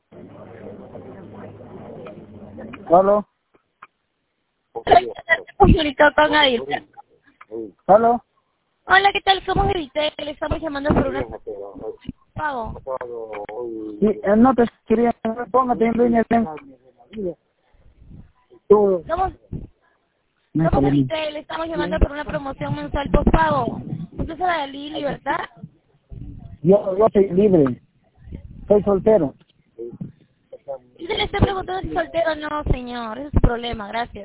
¿Aló? Señorita con Adilta. ¿Aló? Hola, ¿qué tal? Somos Edith, le estamos llamando por una pago. Sí, no te quería, póngate en línea. Somos Edith, le estamos llamando por una promoción mensual por pago. ¿Usted se da libertad? Yo soy libre, soy soltero. Y se le está preguntando si es soltero o no, señor. Ese es su problema, gracias.